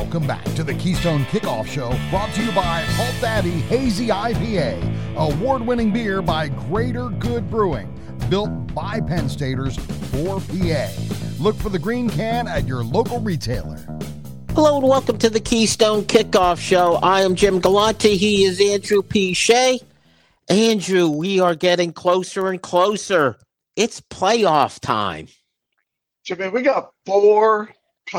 Welcome back to the Keystone Kickoff Show, brought to you by Halt Daddy Hazy IPA, award-winning beer by Greater Good Brewing, built by Penn Staters for PA. Look for the green can at your local retailer. Hello and welcome to the Keystone Kickoff Show. I am Jim Galante. He is Andrew P. Shea. Andrew, we are getting closer and closer. It's playoff time. Jimmy, we got four,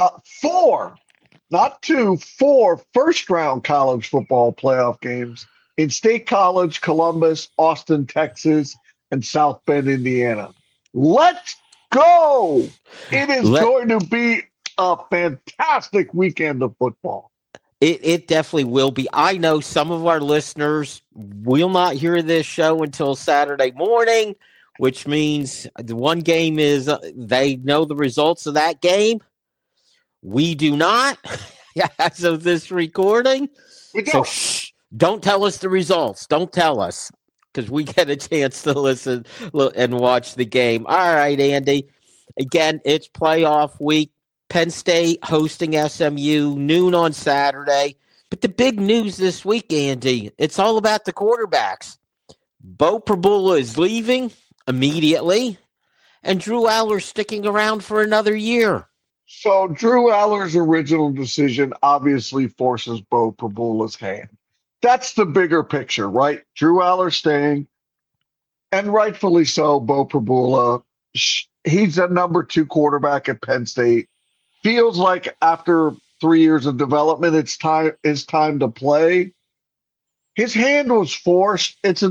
not two, four first-round college football playoff games in State College, Columbus, Austin, Texas, and South Bend, Indiana. Let's go! It is going to be a fantastic weekend of football. It definitely will be. I know some of our listeners will not hear this show until Saturday morning, which means the one game is they know the results of that game. We do not, as of this recording. We don't. So don't tell us the results. Don't tell us, because we get a chance to listen and watch the game. All right, Andy. Again, it's playoff week. Penn State hosting SMU, noon on Saturday. But the big news this week, Andy, it's all about the quarterbacks. Bo Prabula is leaving immediately, and Drew Aller sticking around for another year. So Drew Aller's original decision obviously forces Bo Prabula's hand. That's the bigger picture, right? Drew Aller staying, and rightfully so. Bo Prabula, he's a number 2 quarterback at Penn State. Feels like after 3 years of development, it's time to play. His hand was forced. There's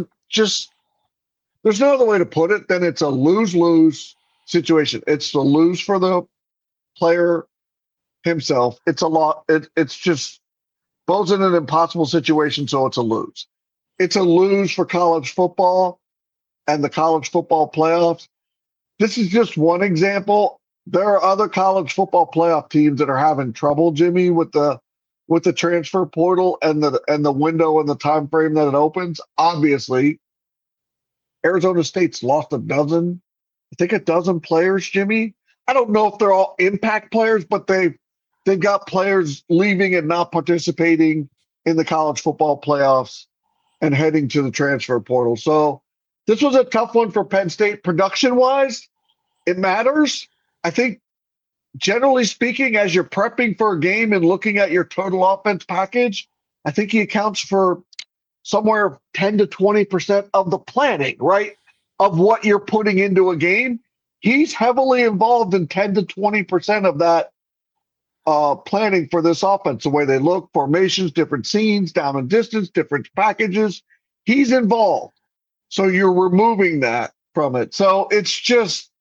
no other way to put it than it's a lose-lose situation. It's a lose for the player himself. It's a lot. It's just Bo's in an impossible situation, so it's a lose. It's a lose for college football and the college football playoffs. This is just one example. There are other college football playoff teams that are having trouble, Jimmy, with the transfer portal and the window and the time frame that it opens. Obviously, Arizona State's lost a dozen players, Jimmy. I don't know if they're all impact players, but they've got players leaving and not participating in the college football playoffs and heading to the transfer portal. So this was a tough one for Penn State. Production-wise, it matters. I think, generally speaking, as you're prepping for a game and looking at your total offense package, I think he accounts for somewhere 10 to 20% of the planning, right, of what you're putting into a game. He's heavily involved in 10 to 20% of that planning for this offense, the way they look, formations, different scenes, down and distance, different packages. He's involved. So you're removing that from it. So it's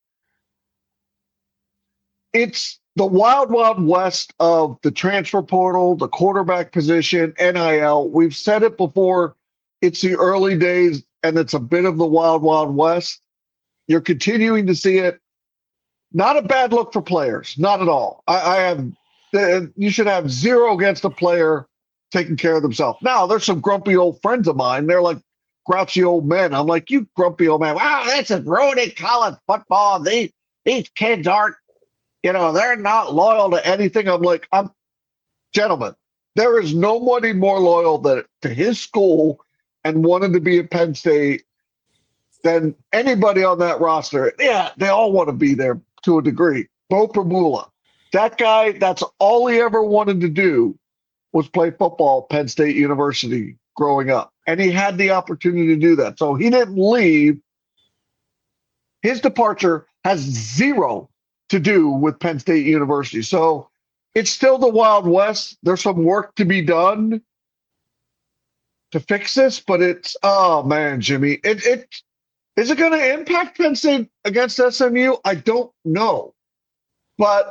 the wild, wild west of the transfer portal, the quarterback position, NIL. We've said it before. It's the early days, and it's a bit of the wild, wild west. You're continuing to see it. Not a bad look for players. Not at all. You should have zero against a player taking care of themselves. Now, there's some grumpy old friends of mine. They're like grouchy old men. I'm like, you grumpy old man. Wow, that's a ruining college football. These kids aren't, they're not loyal to anything. I'm like, gentlemen, there is nobody more loyal to his school and wanted to be at Penn State than anybody on that roster. Yeah, they all want to be there to a degree. Bo Prabula, that guy, that's all he ever wanted to do was play football at Penn State University growing up. And he had the opportunity to do that. So he didn't leave. His departure has zero to do with Penn State University. So it's still the Wild West. There's some work to be done to fix this, but oh man, Jimmy, is it going to impact Penn State against SMU? I don't know. But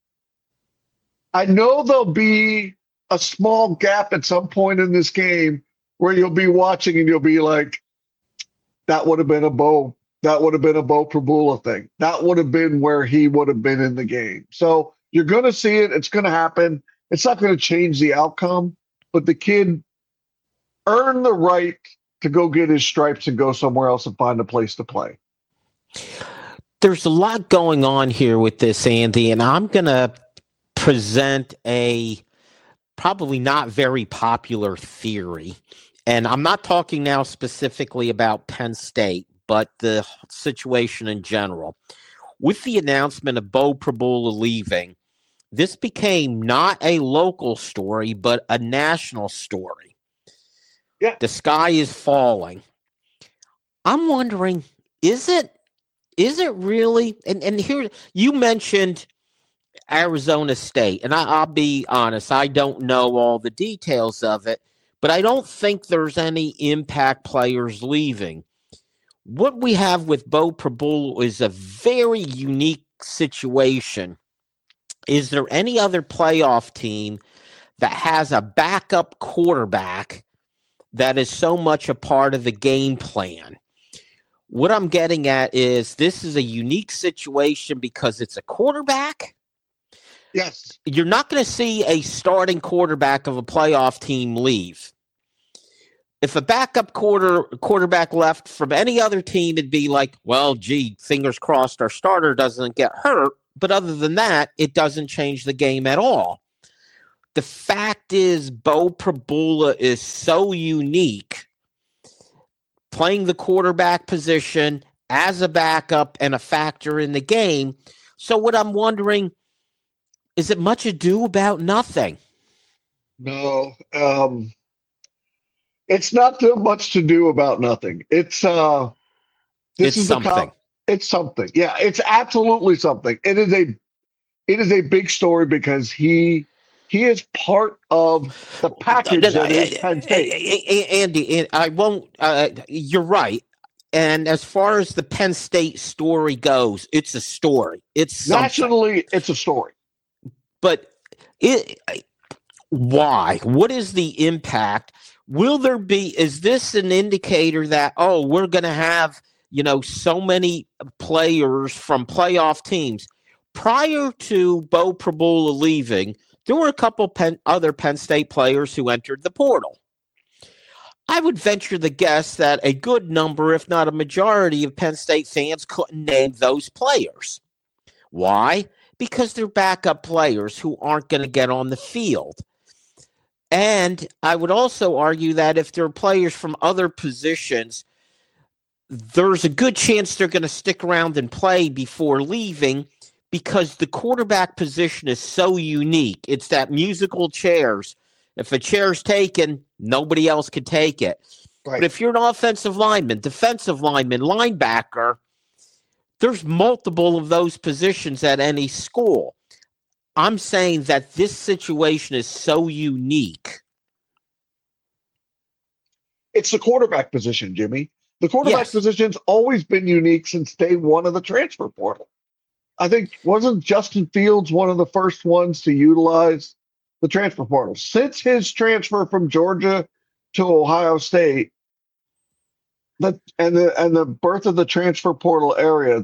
I know there'll be a small gap at some point in this game where you'll be watching and you'll be like, that would have been a Bo Prabula thing. That would have been where he would have been in the game. So you're going to see it. It's going to happen. It's not going to change the outcome, but the kid earned the right to go get his stripes and go somewhere else and find a place to play. There's a lot going on here with this, Andy, and I'm going to present a probably not very popular theory. And I'm not talking now specifically about Penn State, but the situation in general. With the announcement of Bo Prabula leaving, this became not a local story, but a national story. Yeah. The sky is falling. I'm wondering, is it really? And here, you mentioned Arizona State, and I'll be honest, I don't know all the details of it, but I don't think there's any impact players leaving. What we have with Bo Prabula is a very unique situation. Is there any other playoff team that has a backup quarterback that is so much a part of the game plan? What I'm getting at is this is a unique situation because it's a quarterback. Yes. You're not going to see a starting quarterback of a playoff team leave. If a backup quarterback left from any other team, it'd be like, well, gee, fingers crossed our starter doesn't get hurt. But other than that, it doesn't change the game at all. The fact is, Bo Prabula is so unique, playing the quarterback position as a backup and a factor in the game. So what I'm wondering, is it much ado about nothing? No. It's not too much to do about nothing. It's something. It's something. Yeah, it's absolutely something. It is a big story because he is part of the package that is Penn State. Andy, I won't. You're right. And as far as the Penn State story goes, it's a story. It's something. Nationally, it's a story. But why? What is the impact? Will there be? Is this an indicator that we're going to have so many players from playoff teams? Prior to Bo Prabula leaving, there were a couple other Penn State players who entered the portal. I would venture the guess that a good number, if not a majority, of Penn State fans couldn't name those players. Why? Because they're backup players who aren't going to get on the field. And I would also argue that if there are players from other positions, there's a good chance they're going to stick around and play before leaving because the quarterback position is so unique. It's that musical chairs. If a chair's taken, nobody else can take it. Right. But if you're an offensive lineman, defensive lineman, linebacker, there's multiple of those positions at any school. I'm saying that this situation is so unique. It's the quarterback position, Jimmy. The quarterback position's always been unique since day one of the transfer portal. I think, wasn't Justin Fields one of the first ones to utilize the transfer portal? Since his transfer from Georgia to Ohio State, and the birth of the transfer portal era,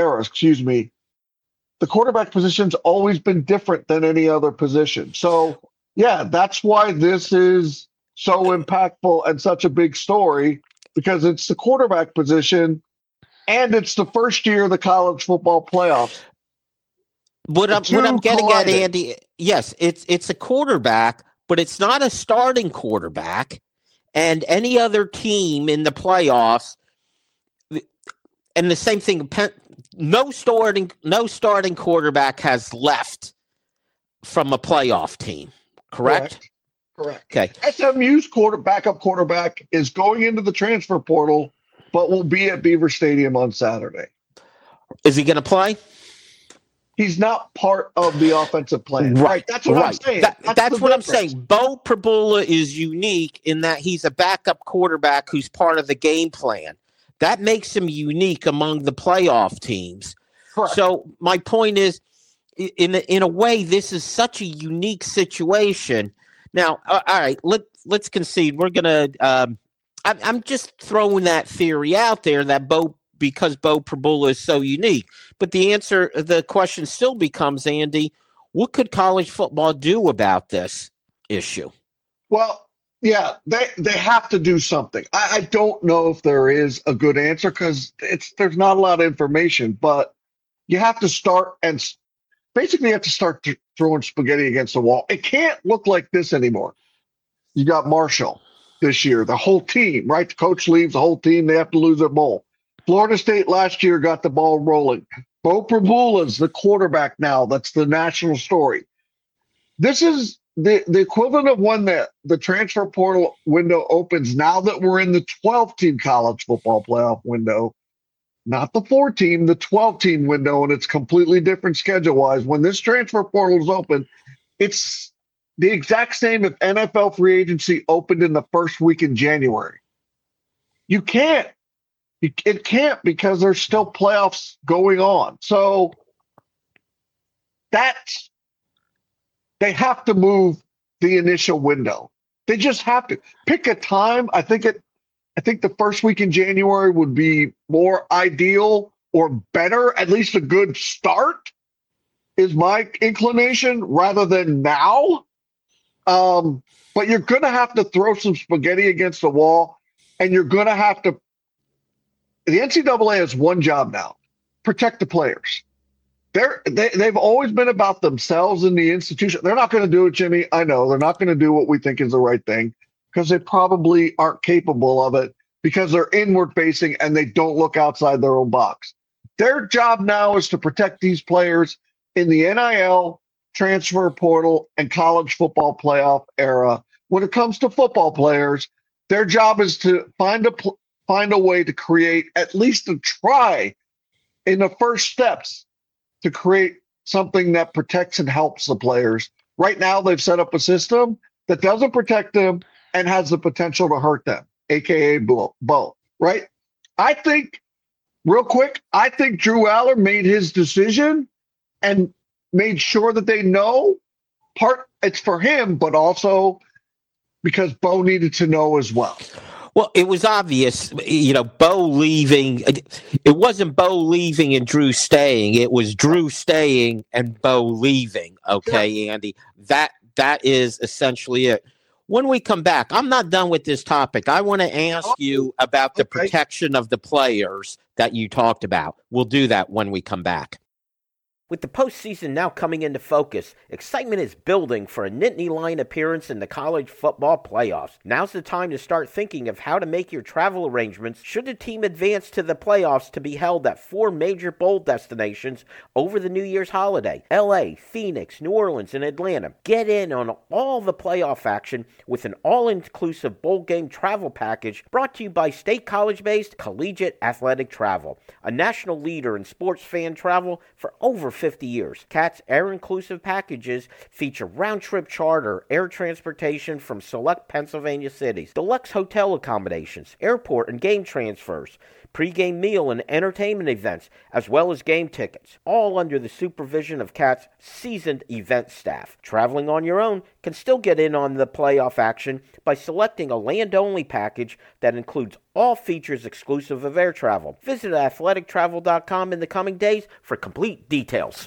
the quarterback position's always been different than any other position. So, yeah, that's why this is so impactful and such a big story, because it's the quarterback position and it's the first year of the college football playoffs. What I'm getting at, Andy, yes, it's a quarterback, but it's not a starting quarterback. And any other team in the playoffs, and the same thing, no starting quarterback has left from a playoff team, correct? Correct. Okay. SMU's backup quarterback is going into the transfer portal, but will be at Beaver Stadium on Saturday. Is he going to play? He's not part of the offensive plan. Right. That's what I'm saying. That's what I'm saying. Bo Prabula is unique in that he's a backup quarterback who's part of the game plan. That makes him unique among the playoff teams. Correct. So my point is, in a way, this is such a unique situation. Now, all right, let's concede. We're going to I'm just throwing that theory out there that because Bo Prabula is so unique. But the question still becomes, Andy, what could college football do about this issue? Well, yeah, they have to do something. I don't know if there is a good answer because there's not a lot of information, but you have to start and basically have to start throwing spaghetti against the wall. It can't look like this anymore. You got Marshall this year, the whole team, right? The coach leaves, the whole team, they have to lose their bowl. Florida State last year got the ball rolling. Bo Prabula's the quarterback now. That's the national story. This is the equivalent of when the transfer portal window opens now that we're in the 12-team college football playoff window, not the 4-team, the 12-team window, and it's completely different schedule-wise. When this transfer portal is open, it's the exact same if NFL free agency opened in the first week in January. You can't. It can't because there's still playoffs going on. So they have to move the initial window. They just have to pick a time. I think the first week in January would be more ideal or better, at least a good start is my inclination rather than now. But you're going to have to throw some spaghetti against the wall, and you're going to have to. The NCAA has one job now: protect the players. They've always been about themselves and the institution. They're not going to do it, Jimmy. I know they're not going to do what we think is the right thing because they probably aren't capable of it because they're inward facing and they don't look outside their own box. Their job now is to protect these players in the NIL, transfer portal, and college football playoff era. When it comes to football players, their job is to find a way to create, at least to try in the first steps, to create something that protects and helps the players. Right now, they've set up a system that doesn't protect them and has the potential to hurt them, a.k.a. both, right? I think, real quick, Drew Aller made his decision and made sure that they know it's for him, but also because Bo needed to know as well. Well, it was obvious, Bo leaving. It wasn't Bo leaving and Drew staying. It was Drew staying and Bo leaving. Okay, yeah. Andy, that is essentially it. When we come back, I'm not done with this topic. I want to ask you about the protection of the players that you talked about. We'll do that when we come back. With the postseason now coming into focus, excitement is building for a Nittany Lion appearance in the college football playoffs. Now's the time to start thinking of how to make your travel arrangements should the team advance to the playoffs to be held at 4 major bowl destinations over the New Year's holiday: LA, Phoenix, New Orleans, and Atlanta. Get in on all the playoff action with an all-inclusive bowl game travel package brought to you by State College-based Collegiate Athletic Travel, a national leader in sports fan travel for over 50 years. CAT's air-inclusive packages feature round-trip charter, air transportation from select Pennsylvania cities, deluxe hotel accommodations, airport and game transfers, pre-game meal and entertainment events, as well as game tickets, all under the supervision of CAT's seasoned event staff. Traveling on your own can still get in on the playoff action by selecting a land-only package that includes all features exclusive of air travel. Visit athletictravel.com in the coming days for complete details.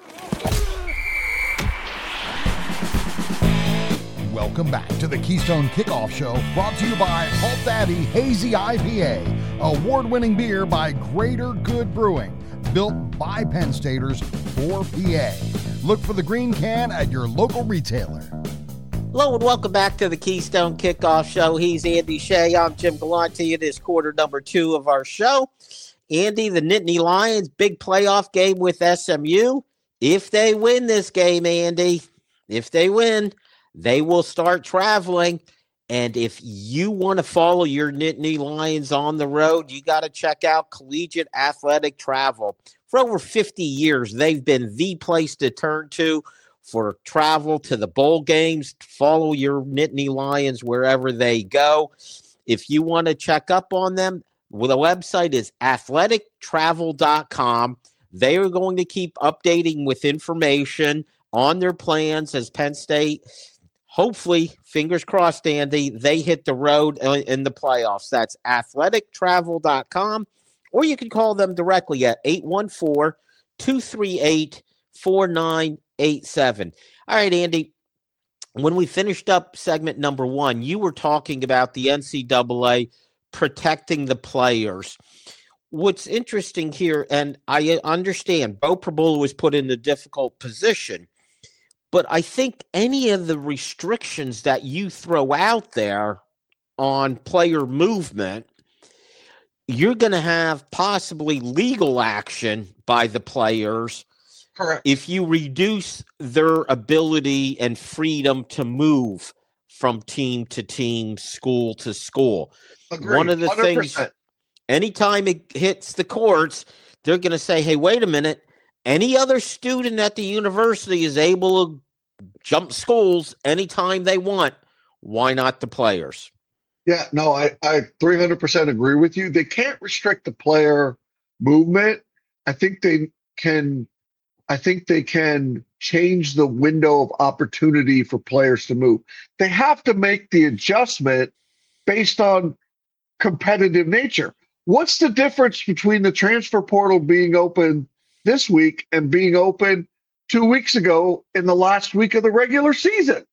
Welcome back to the Keystone Kickoff Show, brought to you by Halt Daddy Hazy IPA, award-winning beer by Greater Good Brewing, built by Penn Staters for PA. Look for the green can at your local retailer. Hello and welcome back to the Keystone Kickoff Show. He's Andy Shea. I'm Jim Galante. It is quarter number 2 of our show. Andy, the Nittany Lions, big playoff game with SMU. If they win this game, Andy, if they win, they will start traveling. And if you want to follow your Nittany Lions on the road, you got to check out Collegiate Athletic Travel. For over 50 years, they've been the place to turn to for travel to the bowl games. Follow your Nittany Lions wherever they go. If you want to check up on them, well, the website is athletictravel.com. They are going to keep updating with information on their plans as Penn State, hopefully, fingers crossed, Andy, they hit the road in the playoffs. That's athletictravel.com, or you can call them directly at 814-238-4987. All right, Andy, when we finished up segment number 1, you were talking about the NCAA protecting the players. what's interesting here, and I understand Bo Prabula was put in a difficult position, but I think any of the restrictions that you throw out there on player movement, you're going to have possibly legal action by the players. Correct. If you reduce their ability and freedom to move from team to team, school to school. Agreed. One of the 100%. things, anytime it hits the courts, they're going to say, hey, wait a minute. Any other student at the university is able to jump schools anytime they want. Why not the players? Yeah, no, I 300% agree with you. They can't restrict the player movement. I think they can change the window of opportunity for players to move. They have to make the adjustment based on competitive nature. What's the difference between the transfer portal being open this week and being open 2 weeks ago in the last week of the regular season?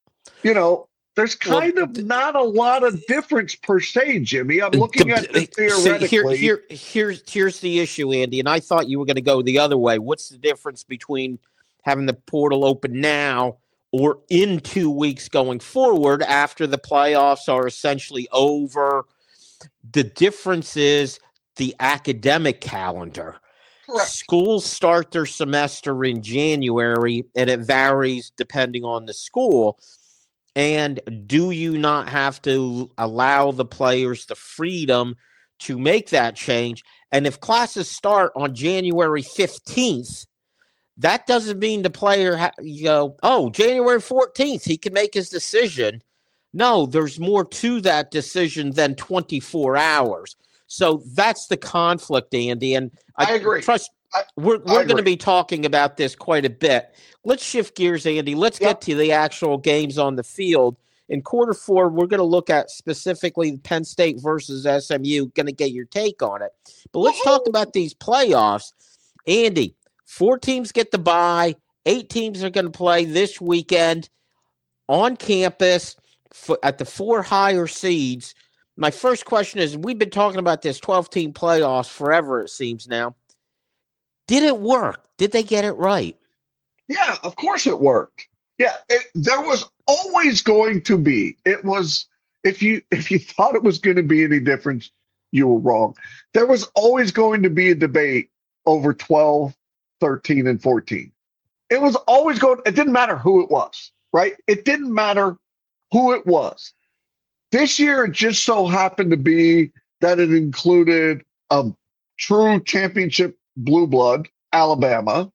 There's kind of not a lot of difference per se, Jimmy. I'm looking at this theoretically. Here's the issue, Andy, and I thought you were going to go the other way. What's the difference between having the portal open now or in 2 weeks going forward after the playoffs are essentially over? The difference is the academic calendar. Correct. Schools start their semester in January, and it varies depending on the school. And do you not have to allow the players the freedom to make that change? And if classes start on January 15th, that doesn't mean the player, January 14th, he can make his decision. No, there's more to that decision than 24 hours. So that's the conflict, Andy. And I agree. We're going to be talking about this quite a bit. Let's shift gears, Andy. Let's get to the actual games on the field. In quarter 4, we're going to look at specifically Penn State versus SMU. Going to get your take on it. But let's talk about these playoffs. Andy, 4 teams get the bye. 8 teams are going to play this weekend on campus at the 4 higher seeds. My first question is, we've been talking about this 12-team playoffs forever, it seems now. Did it work? Did they get it right? Yeah, of course it worked. Yeah, there was always going to be. It was, if you thought it was going to be any difference, you were wrong. There was always going to be a debate over 12, 13, and 14. It was always going, it didn't matter who it was, right? It didn't matter who it was. This year, it just so happened to be that it included a true championship blue blood, Alabama,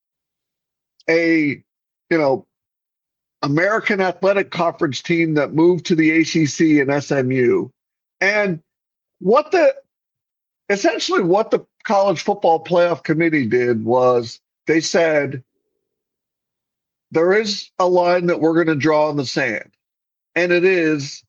American Athletic Conference team that moved to the ACC and SMU. And essentially what the College Football Playoff Committee did was they said, there is a line that we're going to draw in the sand. And it is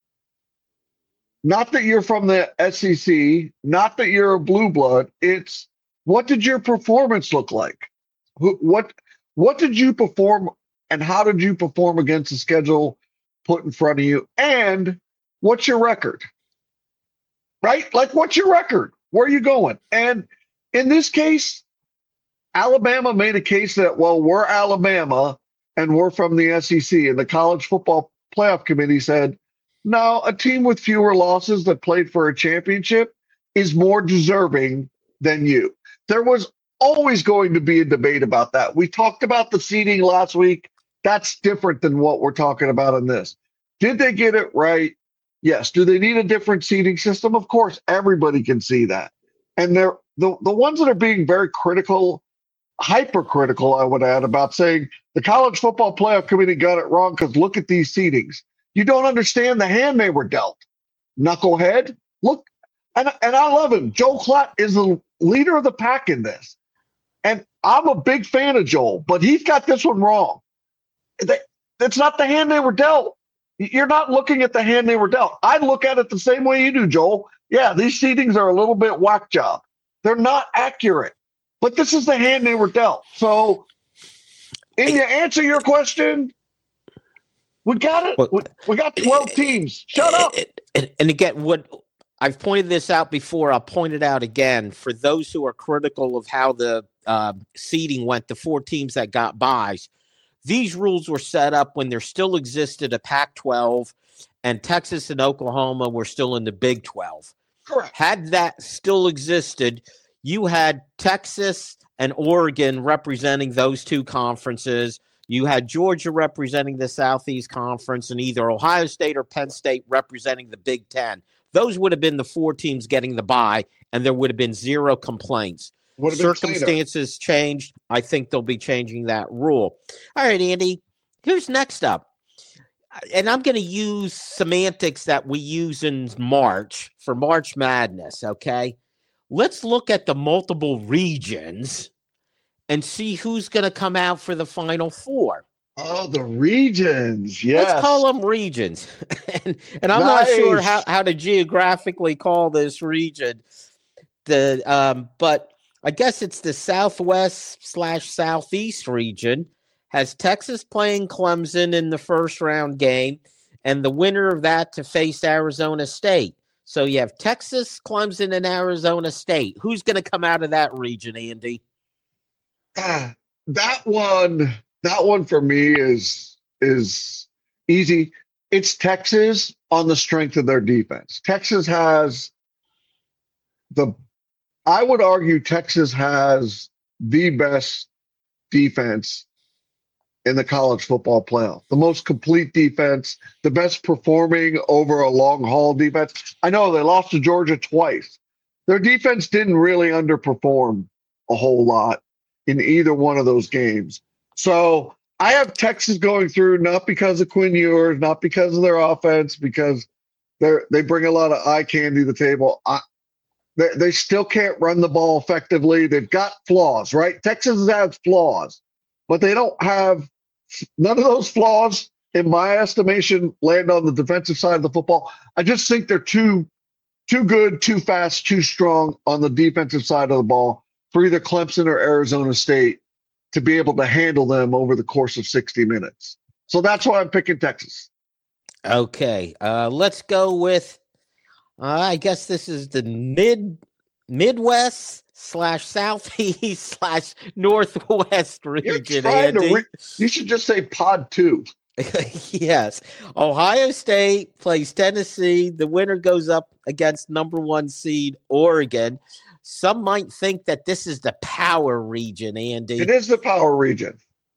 not that you're from the SEC, not that you're a blue blood. It's, what did your performance look like? What did you perform, and how did you perform against the schedule put in front of you? And what's your record? Right? Like, what's your record? Where are you going? And in this case, Alabama made a case that, well, we're Alabama and we're from the SEC. And the College Football Playoff Committee said, no, a team with fewer losses that played for a championship is more deserving than you. There was always going to be a debate about that. We talked about the seeding last week. That's different than what we're talking about in this. Did they get it right? Yes. Do they need a different seeding system? Of course, everybody can see that. And they're the ones that are being very critical, hypercritical, I would add, about saying the College Football Playoff Committee got it wrong because look at these seedings. You don't understand the hand they were dealt. Knucklehead. Look, and I love him. Joel Klatt is the leader of the pack in this. And I'm a big fan of Joel, but he's got this one wrong. That's not the hand they were dealt. You're not looking at the hand they were dealt. I look at it the same way you do, Joel. Yeah, these seedings are a little bit whack job. They're not accurate, but this is the hand they were dealt. So, to answer your question, we got it. We got 12 teams. Shut up. And again, what I've pointed this out before. I'll point it out again for those who are critical of how the seeding went, the 4 teams that got buys. These rules were set up when there still existed a Pac-12 and Texas and Oklahoma were still in the Big 12. Correct. Had that still existed, you had Texas and Oregon representing those 2 conferences. You had Georgia representing the Southeast Conference and either Ohio State or Penn State representing the Big 10. Those would have been the 4 teams getting the bye, and there would have been 0 complaints. Circumstances changed. I think they'll be changing that rule. All right, Andy, here's next up. And I'm going to use semantics that we use in March for March Madness, okay? Let's look at the multiple regions and see who's going to come out for the Final Four. Oh, the regions, yes. Let's call them regions. and I'm not sure how to geographically call this region. But I guess it's the Southwest/Southeast region. Has Texas playing Clemson in the first round game, and the winner of that to face Arizona State. So you have Texas, Clemson, and Arizona State. Who's going to come out of that region, Andy? That one for me is easy. It's Texas on the strength of their defense. I would argue Texas has the best defense in the college football playoff, the most complete defense, the best performing over a long haul defense. I know they lost to Georgia twice. Their defense didn't really underperform a whole lot in either one of those games. So I have Texas going through, not because of Quinn Ewers, not because of their offense, because they bring a lot of eye candy to the table. They still can't run the ball effectively. They've got flaws, right? Texas has flaws, but they don't have none of those flaws, in my estimation, land on the defensive side of the football. I just think they're too good, too fast, too strong on the defensive side of the ball for either Clemson or Arizona State to be able to handle them over the course of 60 minutes. So that's why I'm picking Texas. Okay, let's go with, I guess this is the Midwest/Southeast/Northwest region, Andy. You should just say Pod 2. Yes. Ohio State plays Tennessee. The winner goes up against number 1 seed Oregon. Some might think that this is the power region, Andy. It is the power region.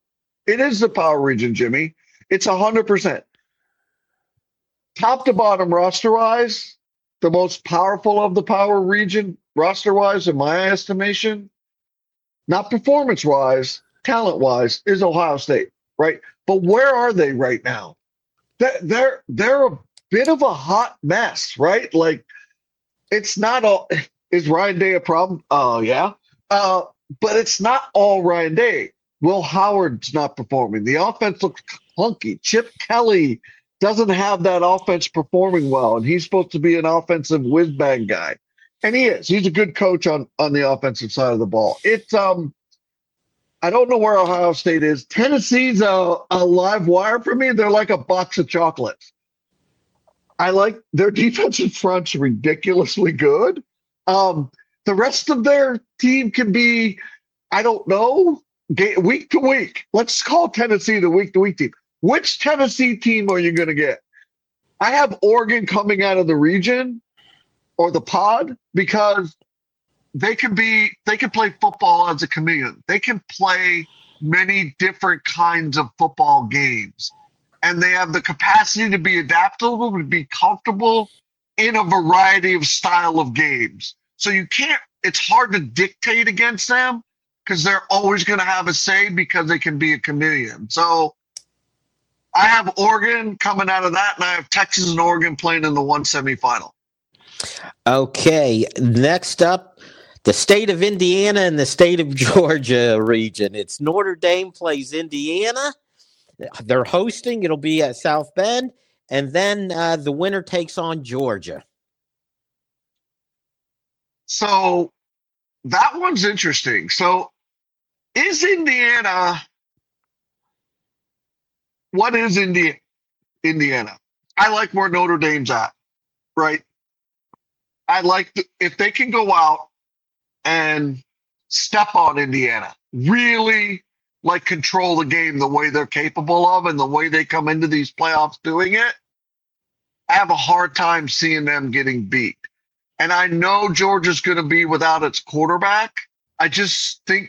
Jimmy. It's 100%. Top to bottom roster-wise, the most powerful of the power region roster-wise, in my estimation, not performance-wise, talent-wise, is Ohio State, right? But where are they right now? They're a bit of a hot mess, right? Like, it's not all. Is Ryan Day a problem? Oh, yeah. But it's not all Ryan Day. Will Howard's not performing. The offense looks clunky. Chip Kelly doesn't have that offense performing well, and he's supposed to be an offensive whiz-bang guy. And he is. He's a good coach on the offensive side of the ball. It's I don't know where Ohio State is. Tennessee's a live wire for me. They're like a box of chocolates. I like their defensive front's ridiculously good. The rest of their team can be, I don't know, week to week. Let's call Tennessee the week-to-week team. Which Tennessee team are you going to get? I have Oregon coming out of the region or the pod because they can play football as a chameleon. They can play many different kinds of football games. And they have the capacity to be adaptable, to be comfortable in a variety of style of games. So it's hard to dictate against them because they're always going to have a say because they can be a chameleon. So I have Oregon coming out of that, and I have Texas and Oregon playing in the one semifinal. Okay, next up, the state of Indiana and the state of Georgia region. It's Notre Dame plays Indiana. They're hosting. It'll be at South Bend. And then the winner takes on Georgia. So that one's interesting. So is Indiana – what is Indiana? I like where Notre Dame's at, right? if they can go out and step on Indiana, really like control the game the way they're capable of and the way they come into these playoffs doing it, I have a hard time seeing them getting beat. And I know Georgia's going to be without its quarterback. I just think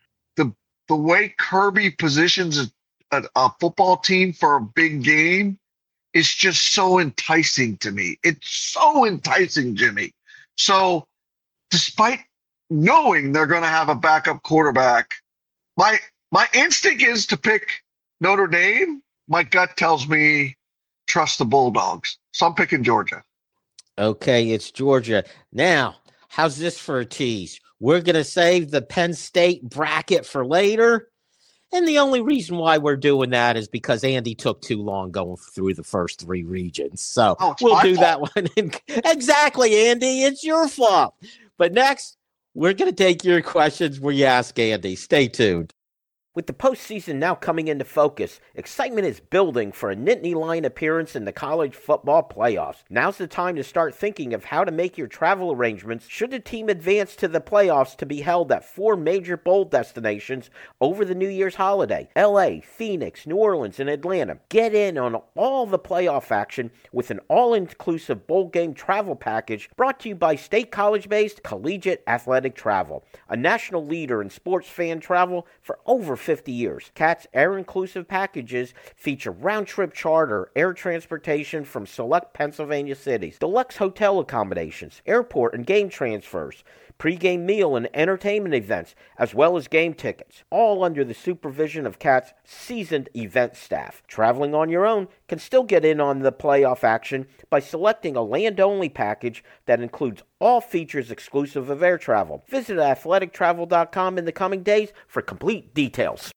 the way Kirby positions a football team for a big game is just so enticing to me. It's so enticing, Jimmy. So despite knowing they're going to have a backup quarterback, my instinct is to pick Notre Dame. My gut tells me trust the Bulldogs. So I'm picking Georgia. Okay, it's Georgia. Now, how's this for a tease? We're going to save the Penn State bracket for later. And the only reason why we're doing that is because Andy took too long going through the first three regions. So we'll do that one. Exactly, Andy. It's your fault. But next, we're going to take your questions where you ask Andy. Stay tuned. With the postseason now coming into focus, excitement is building for a Nittany Lion appearance in the college football playoffs. Now's the time to start thinking of how to make your travel arrangements should the team advance to the playoffs to be held at 4 major bowl destinations over the New Year's holiday: LA, Phoenix, New Orleans, and Atlanta. Get in on all the playoff action with an all-inclusive bowl game travel package brought to you by State College-based Collegiate Athletic Travel, a national leader in sports fan travel for over 50 years. CAT's air-inclusive packages feature round-trip charter, air transportation from select Pennsylvania cities, deluxe hotel accommodations, airport and game transfers, pre-game meal and entertainment events, as well as game tickets, all under the supervision of CAT's seasoned event staff. Traveling on your own can still get in on the playoff action by selecting a land-only package that includes all features exclusive of air travel. Visit athletictravel.com in the coming days for complete details.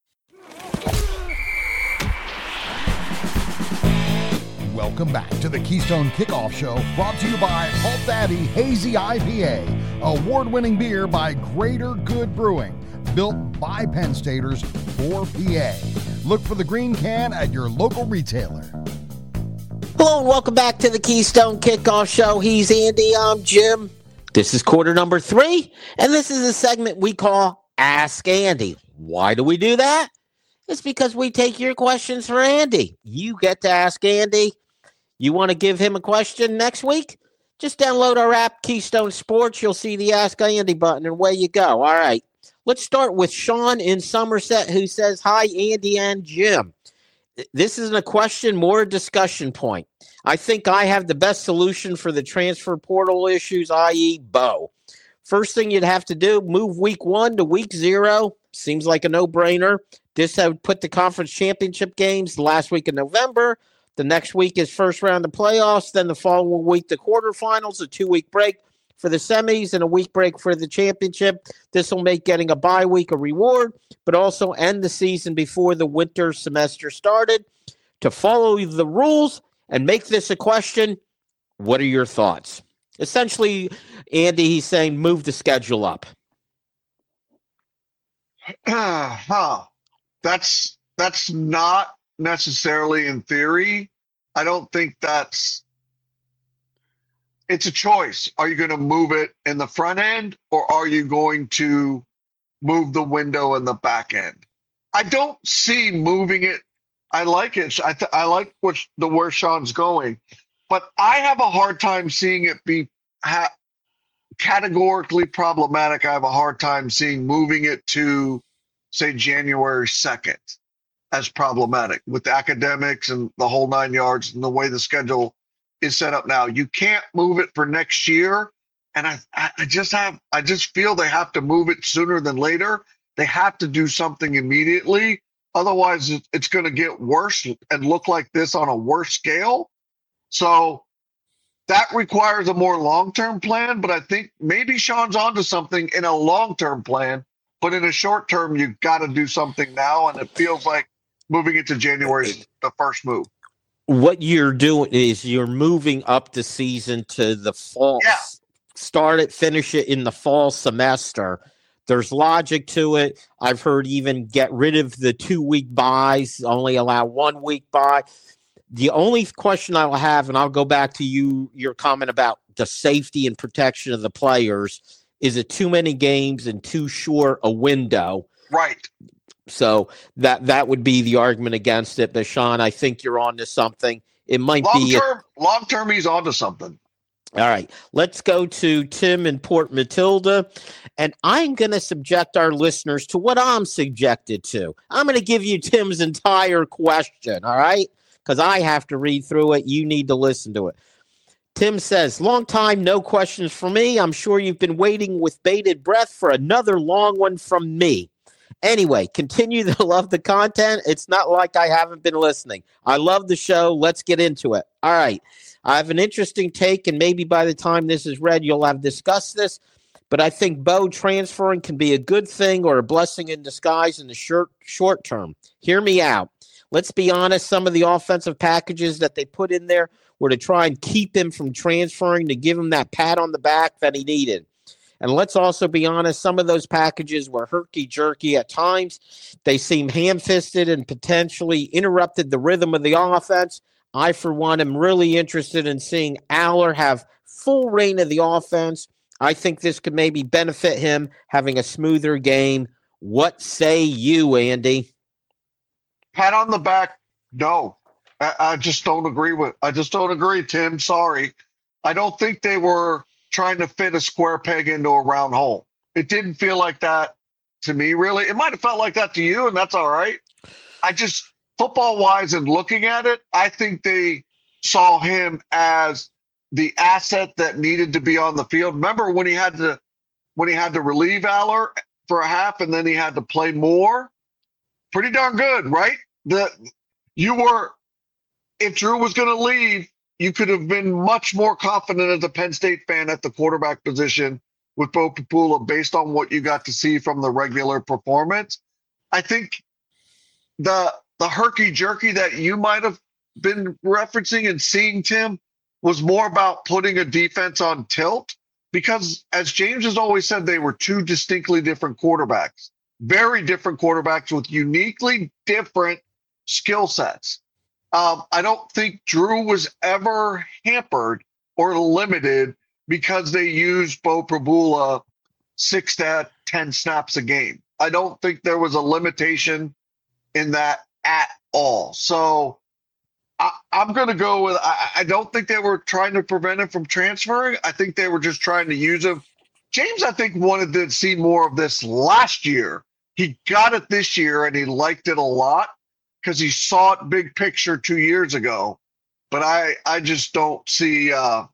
Welcome back to the Keystone Kickoff Show, brought to you by Halt Daddy Hazy IPA, award-winning beer by Greater Good Brewing, built by Penn Staters for PA. Look for the green can at your local retailer. Hello and welcome back to the Keystone Kickoff Show. He's Andy, I'm Jim. This is quarter number 3, and this is a segment we call Ask Andy. Why do we do that? It's because we take your questions for Andy. You get to ask Andy. You want to give him a question next week? Just download our app, Keystone Sports. You'll see the Ask Andy button, and away you go. All right. Let's start with Sean in Somerset, who says, "Hi, Andy and Jim. This isn't a question, more a discussion point. I think I have the best solution for the transfer portal issues, i.e. Bo. First thing you'd have to do, move week 1 to week 0. Seems like a no-brainer. This would put the conference championship games the last week of November. The next week is first round of playoffs. Then the following week, the quarterfinals, a 2-week break for the semis and a week break for the championship. This will make getting a bye week a reward, but also end the season before the winter semester started. To follow the rules and make this a question, what are your thoughts?" Essentially, Andy, he's saying move the schedule up. That's not necessarily in theory. I don't think it's a choice. Are you going to move it in the front end, or are you going to move the window in the back end? I don't see moving it. I like it. I like where Sean's going, but I have a hard time seeing it be categorically problematic. I have a hard time seeing moving it to, say, January 2nd as problematic with academics and the whole 9 yards and the way the schedule is set up now. You can't move it for next year. And I just feel they have to move it sooner than later. They have to do something immediately. Otherwise, it's going to get worse and look like this on a worse scale. So that requires a more long-term plan. But I think maybe Sean's onto something in a long-term plan. But in a short term, you've got to do something now. And it feels like moving it to January is the first move. What you're doing is you're moving up the season to the fall. Yeah. Start it, finish it in the fall semester. There's logic to it. I've heard even get rid of the 2-week buys, only allow 1 week buy. The only question I will have, and I'll go back to your comment about the safety and protection of the players. Is it too many games and too short a window? Right. So that would be the argument against it. But Sean, I think you're on to something. It might be long term. He's on to something. All right, let's go to Tim in Port Matilda, and I'm going to subject our listeners to what I'm subjected to. I'm going to give you Tim's entire question, all right? Because I have to read through it. You need to listen to it. Tim says, long time, no questions for me. I'm sure you've been waiting with bated breath for another long one from me. Anyway, continue to love the content. It's not like I haven't been listening. I love the show. Let's get into it. All right. I have an interesting take, and maybe by the time this is read, you'll have discussed this. But I think Bo transferring can be a good thing or a blessing in disguise in the short term. Hear me out. Let's be honest. Some of the offensive packages that they put in there were to try and keep him from transferring, to give him that pat on the back that he needed. And let's also be honest, some of those packages were herky-jerky at times. They seemed ham-fisted and potentially interrupted the rhythm of the offense. I, for one, am really interested in seeing Aller have full reign of the offense. I think this could maybe benefit him having a smoother game. What say you, Andy? Pat on the back, no. I just don't agree Tim. Sorry. I don't think they were trying to fit a square peg into a round hole. It didn't feel like that to me, really. It might have felt like that to you, and that's all right. Football-wise and looking at it, I think they saw him as the asset that needed to be on the field. Remember when he had to relieve Aller for a half and then he had to play more? Pretty darn good, right? If Drew was going to leave, you could have been much more confident as a Penn State fan at the quarterback position with Bo Papula based on what you got to see from the regular performance. I think the herky-jerky that you might have been referencing and seeing, Tim, was more about putting a defense on tilt because, as James has always said, they were two distinctly different quarterbacks, very different quarterbacks with uniquely different skill sets. I don't think Drew was ever hampered or limited because they used Bo Prabula 6 to 10 snaps a game. I don't think there was a limitation in that at all. So I'm going to go with, I don't think they were trying to prevent him from transferring. I think they were just trying to use him. James, I think, wanted to see more of this last year. He got it this year and he liked it a lot because he saw it big picture 2 years ago. But I just don't see, I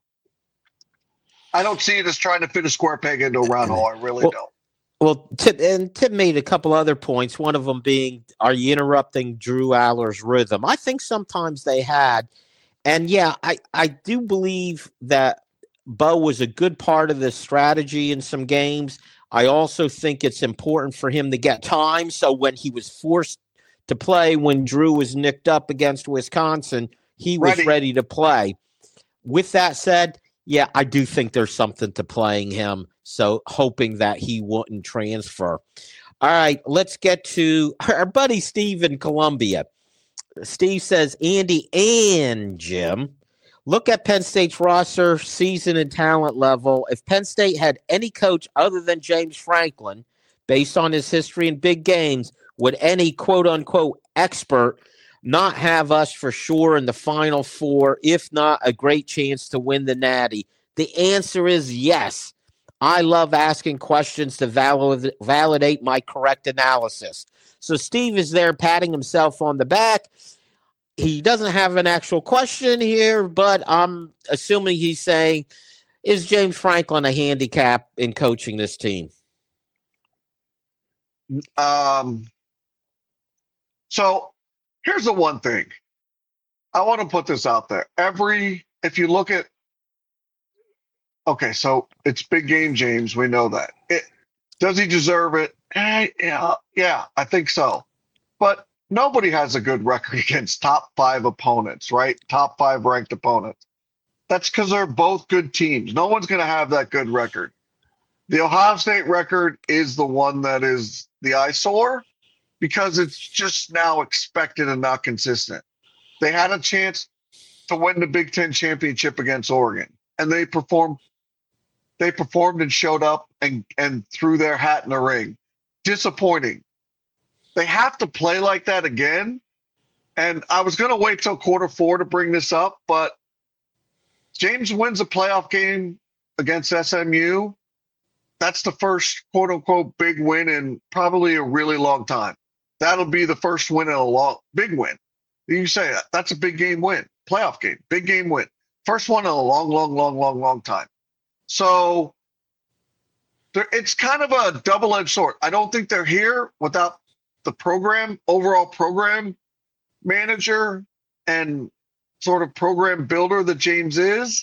don't see it as trying to fit a square peg into a round hole. I really don't. Well, Tim made a couple other points, one of them being, are you interrupting Drew Aller's rhythm? I think sometimes they had. And, yeah, I do believe that Bo was a good part of the strategy in some games. I also think it's important for him to get time. So when he was forced to play, when Drew was nicked up against Wisconsin, he was ready to play. With that said, yeah, I do think there's something to playing him. So hoping that he wouldn't transfer. All right, let's get to our buddy Steve in Columbia. Steve says, Andy and Jim, look at Penn State's roster, season, and talent level. If Penn State had any coach other than James Franklin, based on his history in big games, would any quote-unquote expert not have us for sure in the Final Four, if not a great chance to win the Natty? The answer is yes. I love asking questions to validate my correct analysis. So Steve is there patting himself on the back. He doesn't have an actual question here, but I'm assuming he's saying, is James Franklin a handicap in coaching this team? So here's the one thing. I want to put this out there. If you look at, okay, so it's big game, James. We know that. Does he deserve it? Yeah, I think so. But nobody has a good record against top 5 opponents, right? Top 5 ranked opponents. That's because they're both good teams. No one's going to have that good record. The Ohio State record is the one that is the eyesore because it's just now expected and not consistent. They had a chance to win the Big Ten championship against Oregon, and they performed and showed up and threw their hat in the ring. Disappointing. They have to play like that again. And I was going to wait till quarter 4 to bring this up, but James wins a playoff game against SMU. That's the first quote-unquote big win in probably a really long time. That'll be the first win in a big win. You say that. That's a big game win. Playoff game. Big game win. First one in a long time. So it's kind of a double-edged sword. I don't think they're here without the overall program manager and sort of program builder that James is.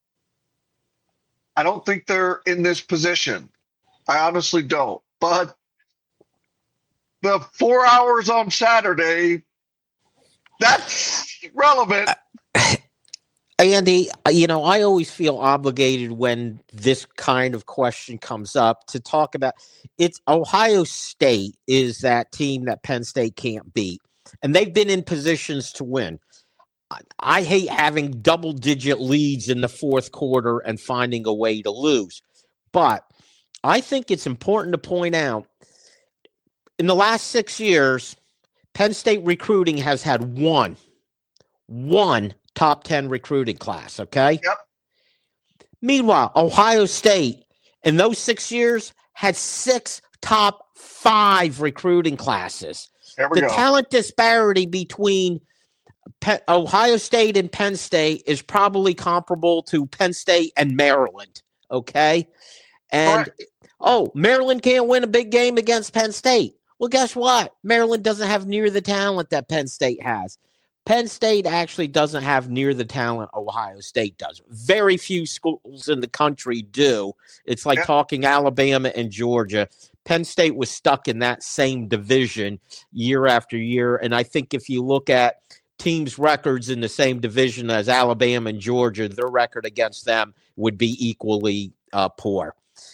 I don't think they're in this position. I honestly don't. But the 4 hours on Saturday, that's relevant. Andy, I always feel obligated when this kind of question comes up to talk about it's Ohio State is that team that Penn State can't beat. And they've been in positions to win. I hate having double-digit leads in the fourth quarter and finding a way to lose. But I think it's important to point out, in the last 6 years, Penn State recruiting has had one top 10 recruiting class, okay? Yep. Meanwhile, Ohio State, in those 6 years, had 6 top 5 recruiting classes. There we go. Talent disparity between Ohio State and Penn State is probably comparable to Penn State and Maryland, okay? And, Maryland can't win a big game against Penn State. Well, guess what? Maryland doesn't have near the talent that Penn State has. Penn State actually doesn't have near the talent Ohio State does. Very few schools in the country do. It's like talking Alabama and Georgia. Penn State was stuck in that same division year after year. And I think if you look at teams' records in the same division as Alabama and Georgia, their record against them would be equally poor.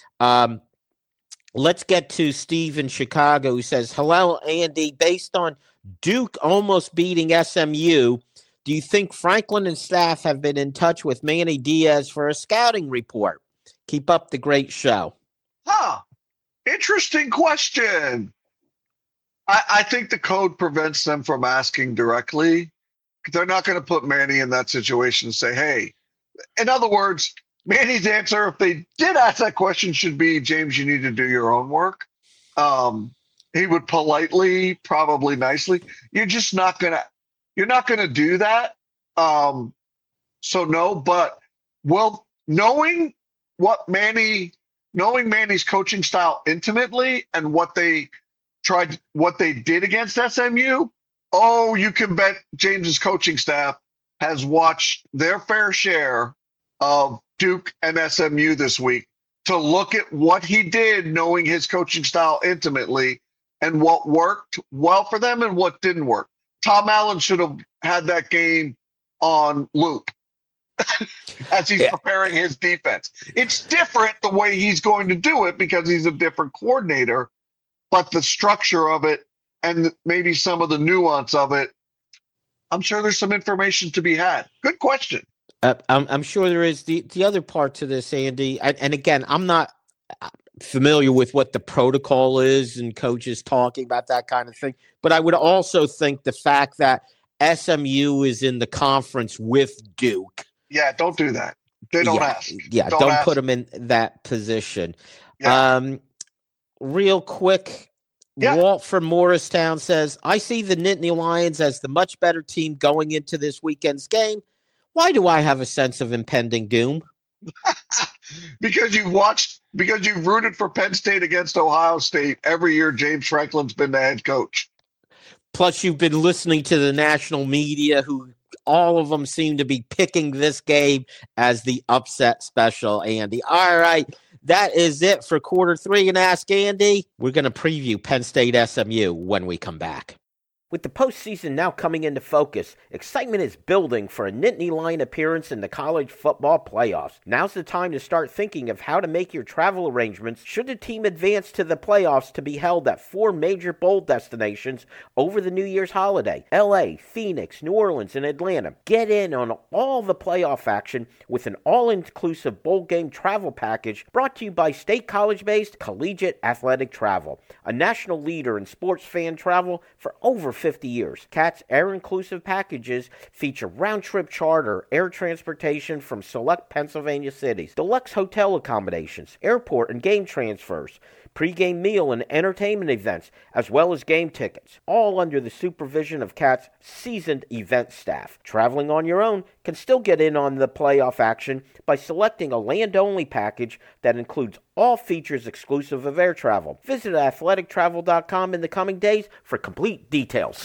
Let's get to Steve in Chicago, who says, hello, Andy. Based on Duke almost beating SMU, do you think Franklin and staff have been in touch with Manny Diaz for a scouting report? Keep up the great show. Interesting question. I think the code prevents them from asking directly. They're not going to put Manny in that situation and say, hey, in other words, Manny's answer, if they did ask that question, should be, James, you need to do your own work. He would politely, probably nicely. You're not gonna do that. So no, but knowing Manny's coaching style intimately and what they did against SMU, you can bet James's coaching staff has watched their fair share of Duke and SMU this week to look at what he did, knowing his coaching style intimately and what worked well for them and what didn't work. Tom Allen should have had that game on loop as he's preparing his defense. It's different the way he's going to do it because he's a different coordinator, but the structure of it and maybe some of the nuance of it, I'm sure there's some information to be had. Good question. I'm sure there is. The other part to this, Andy, and again, I'm not familiar with what the protocol is and coaches talking about that kind of thing, but I would also think the fact that SMU is in the conference with Duke. Yeah, don't do that. They don't ask. Yeah, don't put them in that position. Yeah. Real quick, Walt from Morristown says, I see the Nittany Lions as the much better team going into this weekend's game. Why do I have a sense of impending doom? Because you've rooted for Penn State against Ohio State every year James Franklin's been the head coach. Plus, you've been listening to the national media, who all of them seem to be picking this game as the upset special, Andy. All right, that is it for quarter 3 and Ask Andy. We're going to preview Penn State SMU when we come back. With the postseason now coming into focus, excitement is building for a Nittany Lion appearance in the college football playoffs. Now's the time to start thinking of how to make your travel arrangements should the team advance to the playoffs to be held at 4 major bowl destinations over the New Year's holiday: LA, Phoenix, New Orleans, and Atlanta. Get in on all the playoff action with an all-inclusive bowl game travel package brought to you by State College-based Collegiate Athletic Travel, a national leader in sports fan travel for over 50 years. CAT's air-inclusive packages feature round-trip charter, air transportation from select Pennsylvania cities, deluxe hotel accommodations, airport and game transfers, pre-game meal and entertainment events, as well as game tickets, all under the supervision of CAT's seasoned event staff. Traveling on your own can still get in on the playoff action by selecting a land-only package that includes all features exclusive of air travel. Visit athletictravel.com in the coming days for complete details.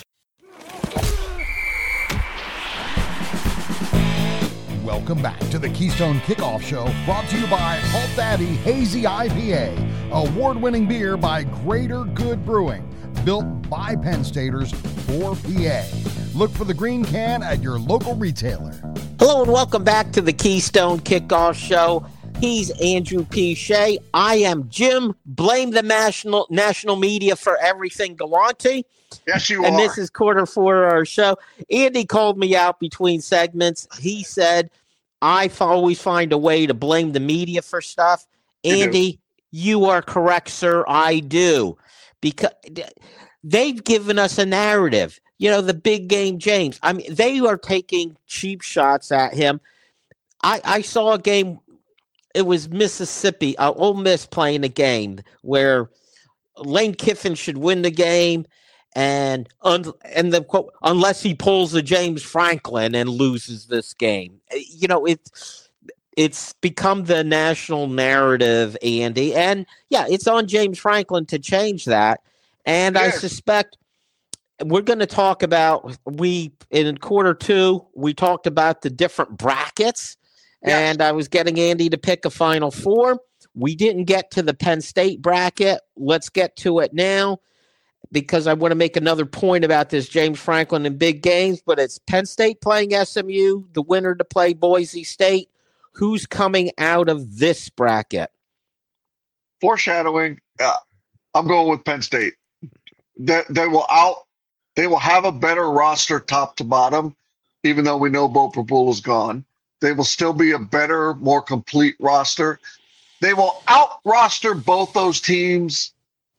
Welcome back to the Keystone Kickoff Show, brought to you by Halt Daddy Hazy IPA, award-winning beer by Greater Good Brewing, built by Penn Staters for PA. Look for the green can at your local retailer. Hello and welcome back to the Keystone Kickoff Show. He's Andrew P. Shea. I am Jim. Blame the national media for everything, Galante. Yes, you and are. This is quarter 4 of our show. Andy called me out between segments. He said, I always find a way to blame the media for stuff. Andy, you are correct, sir. I do. Because they've given us a narrative. You know, the big game James. I mean, they are taking cheap shots at him. I saw a game. It was Mississippi, Ole Miss playing a game where Lane Kiffin should win the game, and the quote, unless he pulls a James Franklin and loses this game. You know, it's become the national narrative, Andy, and yeah, it's on James Franklin to change that. And yes. I suspect we're going to talk about in quarter 2 we talked about the different brackets. Yes. And I was getting Andy to pick a Final Four. We didn't get to the Penn State bracket. Let's get to it now because I want to make another point about this James Franklin in big games, but it's Penn State playing SMU, the winner to play Boise State. Who's coming out of this bracket? Foreshadowing, I'm going with Penn State. They will have a better roster top to bottom, even though we know Bo Prabul is gone. They will still be a better, more complete roster. They will out-roster both those teams.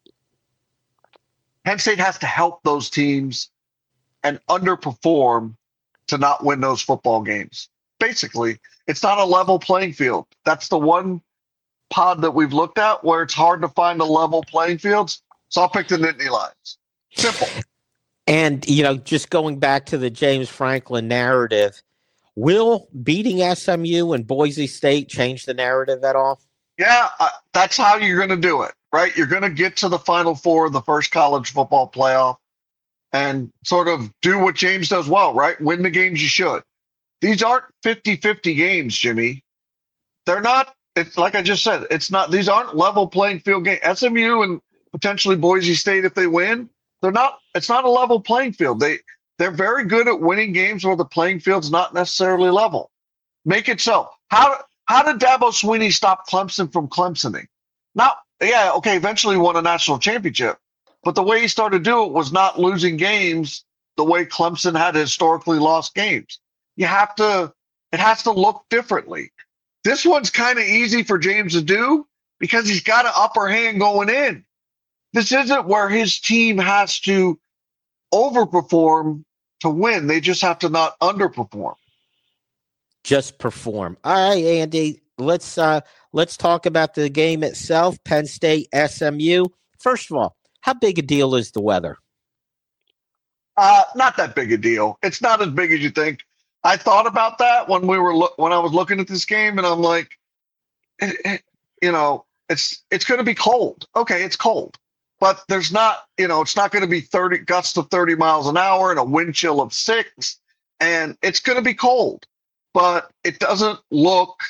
Penn State has to help those teams and underperform to not win those football games. Basically, it's not a level playing field. That's the one pod that we've looked at where it's hard to find a level playing fields. So I'll pick the Nittany Lions. Simple. And, you know, just going back to the James Franklin narrative, will beating SMU and Boise State change the narrative at all? Yeah, that's how you're going to do it, right? You're going to get to the Final Four of the first college football playoff and sort of do what James does well, right? Win the games you should. These aren't 50-50 games, Jimmy. They're not. It's like I just said, it's not. These aren't level playing field games. SMU and potentially Boise State, if they win, they're not. It's not a level playing field. They're very good at winning games where the playing field's not necessarily level. Make it so. How did Dabo Swinney stop Clemson from Clemsoning? Eventually won a national championship, but the way he started to do it was not losing games the way Clemson had historically lost games. It has to look differently. This one's kind of easy for James to do because he's got an upper hand going in. This isn't where his team has to overperform to win. They just have to not underperform. Just perform. All right, Andy, let's talk about the game itself, Penn State, SMU. First of all, how big a deal is the weather? Not that big a deal. It's not as big as you think. I thought about that when I was looking at this game, and I'm like, it's going to be cold. Okay, it's cold, but there's not, it's not going to be 30 gusts of 30 miles an hour and a wind chill of 6, and it's going to be cold. But it doesn't look.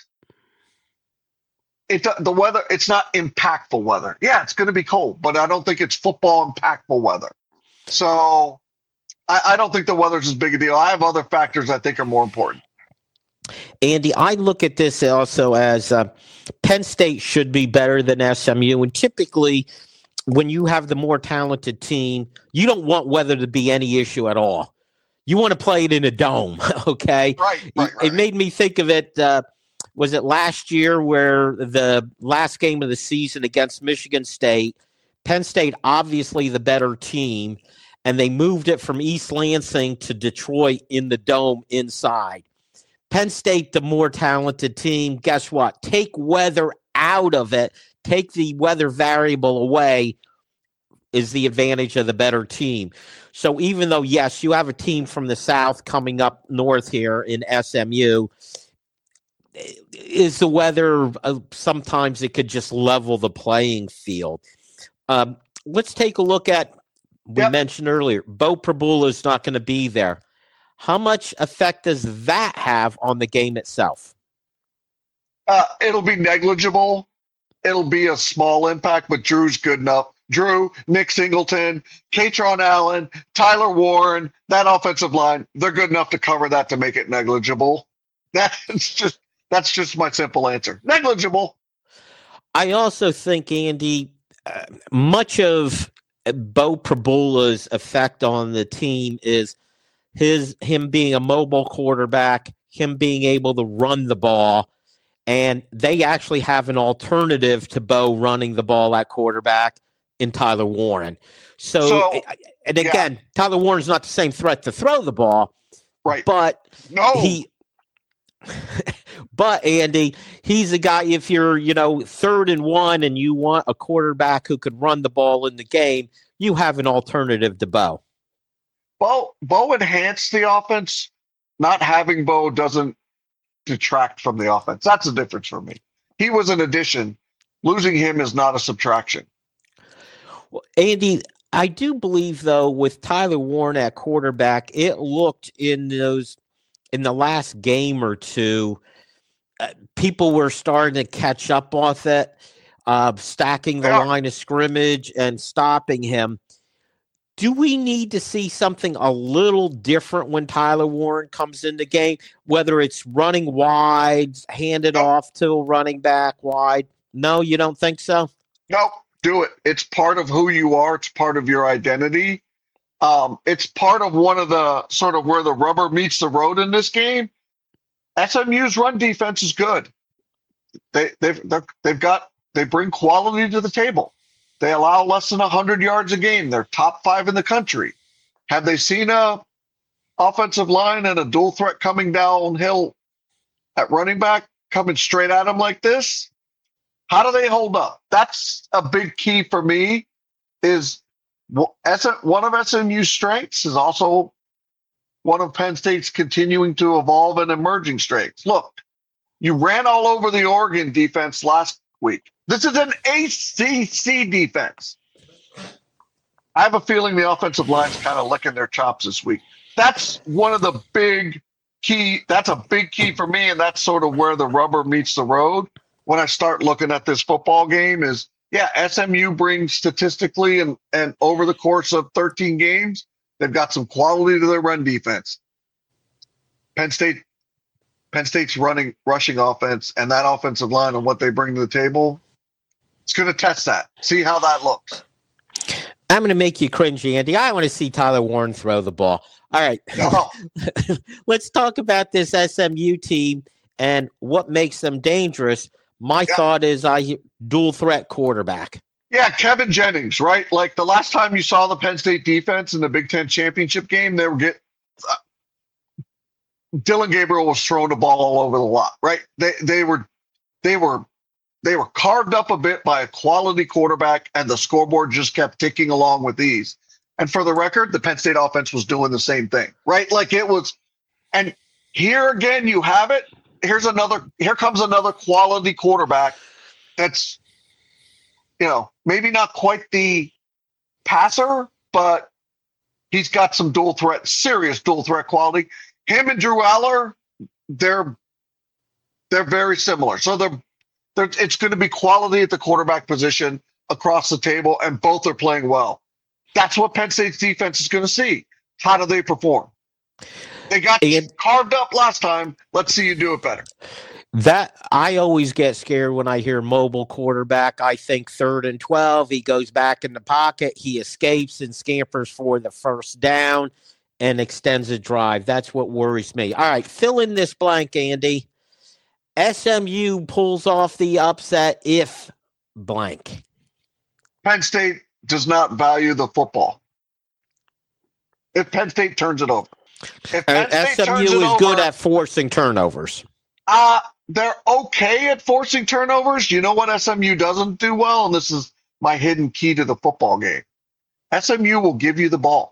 The weather. It's not impactful weather. Yeah, it's going to be cold, but I don't think it's football impactful weather. So I don't think the weather's as big a deal. I have other factors I think are more important. Andy, I look at this also as Penn State should be better than SMU. And typically, when you have the more talented team, you don't want weather to be any issue at all. You want to play it in a dome, okay? Right. It made me think of it. Was it last year where the last game of the season against Michigan State, Penn State obviously the better team, and they moved it from East Lansing to Detroit in the dome inside. Penn State, the more talented team, guess what? Take weather out of it, take the weather variable away, is the advantage of the better team. So even though, yes, you have a team from the South coming up north here in SMU, is the weather, sometimes it could just level the playing field. Let's take a look at, we mentioned earlier, Bo Prabula is not going to be there. How much effect does that have on the game itself? It'll be negligible. It'll be a small impact, but Drew's good enough. Drew, Nick Singleton, Katron Allen, Tyler Warren, that offensive line, they're good enough to cover that to make it negligible. That's just my simple answer. Negligible. I also think, Andy, much of Bo Prabula's effect on the team is him being a mobile quarterback, him being able to run the ball, and they actually have an alternative to Bo running the ball at quarterback in Tyler Warren. So again, Tyler Warren's not the same threat to throw the ball, right? But but Andy, he's a guy. If you're 3rd and 1 and you want a quarterback who could run the ball in the game, you have an alternative to Bo. Bo enhanced the offense. Not having Bo doesn't detract from the offense. That's the difference for me. He was an addition. Losing him is not a subtraction. Well, Andy, I do believe, though, with Tyler Warren at quarterback, it looked in the last game or two, people were starting to catch up off it, stacking the line of scrimmage and stopping him. Do we need to see something a little different when Tyler Warren comes in the game, whether it's running wide, handed off to a running back wide? No, you don't think so? No, do it. It's part of who you are. It's part of your identity. It's part of one of the sort of where the rubber meets the road in this game. SMU's run defense is good. They bring quality to the table. They allow less than 100 yards a game. They're top 5 in the country. Have they seen a offensive line and a dual threat coming downhill at running back coming straight at them like this? How do they hold up? That's a big key for me. Is one of SMU's strengths is also one of Penn State's continuing to evolve and emerging strengths. Look, you ran all over the Oregon defense last week. This is an ACC defense. I have a feeling the offensive line's kind of licking their chops this week. That's one of the big key. That's a big key for me, and that's sort of where the rubber meets the road when I start looking at this football game is, SMU brings statistically and over the course of 13 games, they've got some quality to their run defense. Penn State's rushing offense and that offensive line and what they bring to the table, it's going to test that. See how that looks. I'm going to make you cringe, Andy. I want to see Tyler Warren throw the ball. All right. No. Let's talk about this SMU team and what makes them dangerous. My thought is dual threat quarterback. Yeah, Kevin Jennings, right? Like the last time you saw the Penn State defense in the Big Ten championship game, they were Dylan Gabriel was throwing the ball all over the lot, right? They were carved up a bit by a quality quarterback, and the scoreboard just kept ticking along with ease. And for the record, the Penn State offense was doing the same thing, right? Like it was, and here again, you have it. Here comes another quality quarterback that's, maybe not quite the passer, but he's got some serious dual threat quality. Him and Drew Aller, they're very similar. So it's going to be quality at the quarterback position across the table, and both are playing well. That's what Penn State's defense is going to see. How do they perform? They got carved up last time. Let's see you do it better. That I always get scared when I hear mobile quarterback. I think 3rd and 12. He goes back in the pocket. He escapes and scampers for the first down and extends a drive. That's what worries me. All right, fill in this blank, Andy. SMU pulls off the upset if blank. Penn State does not value the football. If Penn State turns it over. If Penn State SMU is good at forcing turnovers. They're okay at forcing turnovers. You know what SMU doesn't do well? And this is my hidden key to the football game. SMU will give you the ball.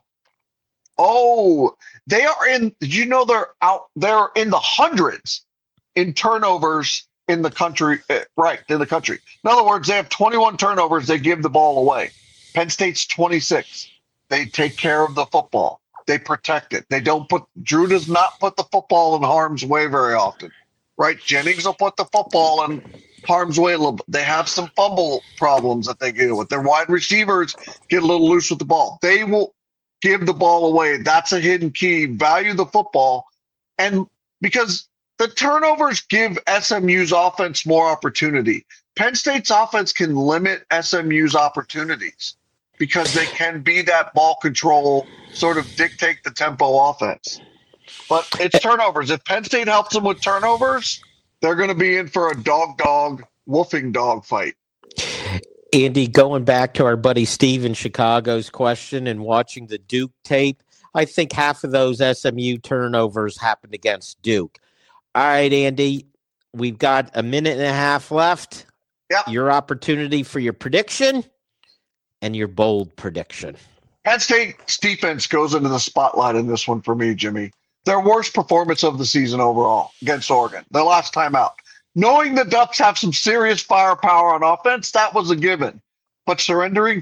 Oh, they are in, did you know they're in the hundreds in turnovers in the country, right, in the country. In other words, they have 21 turnovers. They give the ball away. Penn State's 26. They take care of the football. They protect it. Drew does not put the football in harm's way very often. Right, Jennings will put the football in harm's way a little bit. They have some fumble problems that they deal with. Their wide receivers get a little loose with the ball. They will give the ball away. That's a hidden key. Value the football. And because the turnovers give SMU's offense more opportunity. Penn State's offense can limit SMU's opportunities because they can be that ball control, sort of dictate the tempo offense. But it's turnovers. If Penn State helps them with turnovers, they're going to be in for a dog, woofing dog fight. Andy, going back to our buddy Steve in Chicago's question and watching the Duke tape, I think half of those SMU turnovers happened against Duke. All right, Andy, we've got a minute and a half left. Yep. Your opportunity for your prediction and your bold prediction. Penn State's defense goes into the spotlight in this one for me, Jimmy. Their worst performance of the season overall against Oregon, their last time out. Knowing the Ducks have some serious firepower on offense, that was a given. But surrendering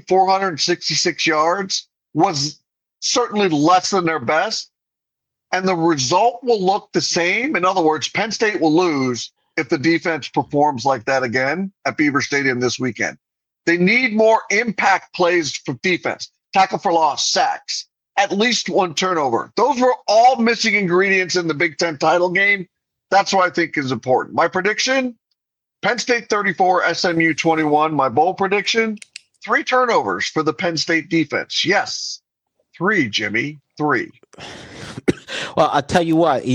466 yards was certainly less than their best. And the result will look the same. In other words, Penn State will lose if the defense performs like that again at Beaver Stadium this weekend. They need more impact plays for defense. Tackle for loss, sacks. At least one turnover. Those were all missing ingredients in the Big Ten title game. That's what I think is important. My prediction, Penn State 34, SMU 21. My bold prediction, 3 turnovers for the Penn State defense. Yes, 3, Jimmy, 3. Well, I'll tell you what,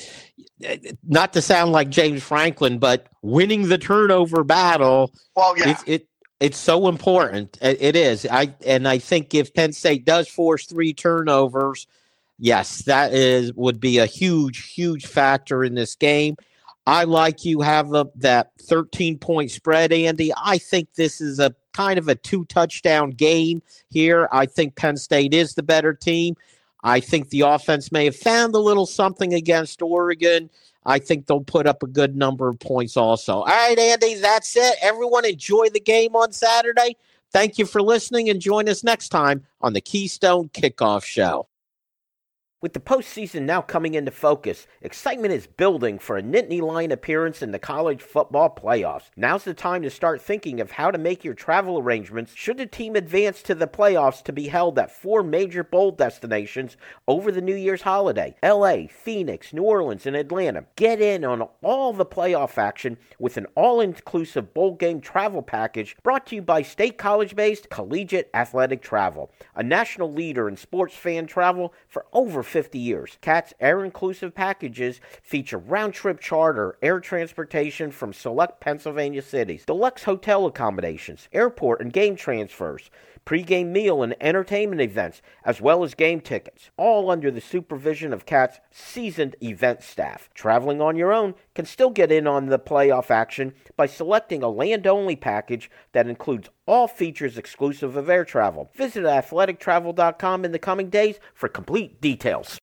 not to sound like James Franklin, but winning the turnover battle, well, yeah. It's so important. It is. I think if Penn State does force 3 turnovers, yes, that would be a huge factor in this game. I like you have that 13-point spread, Andy. I think this is a kind of a 2-touchdown game here. I think Penn State is the better team. I think the offense may have found a little something against Oregon. I think they'll put up a good number of points also. All right, Andy, that's it. Everyone enjoy the game on Saturday. Thank you for listening, and join us next time on the Keystone Kickoff Show. With the postseason now coming into focus, excitement is building for a Nittany Lion appearance in the college football playoffs. Now's the time to start thinking of how to make your travel arrangements should the team advance to the playoffs to be held at 4 major bowl destinations over the New Year's holiday: LA, Phoenix, New Orleans, and Atlanta. Get in on all the playoff action with an all-inclusive bowl game travel package brought to you by State College-based Collegiate Athletic Travel, a national leader in sports fan travel for over 50 years. CAT's air-inclusive packages feature round-trip charter, air transportation from select Pennsylvania cities, deluxe hotel accommodations, airport and game transfers, pre-game meal and entertainment events, as well as game tickets, all under the supervision of CAT's seasoned event staff. Traveling on your own can still get in on the playoff action by selecting a land-only package that includes all features exclusive of air travel. Visit athletictravel.com in the coming days for complete details.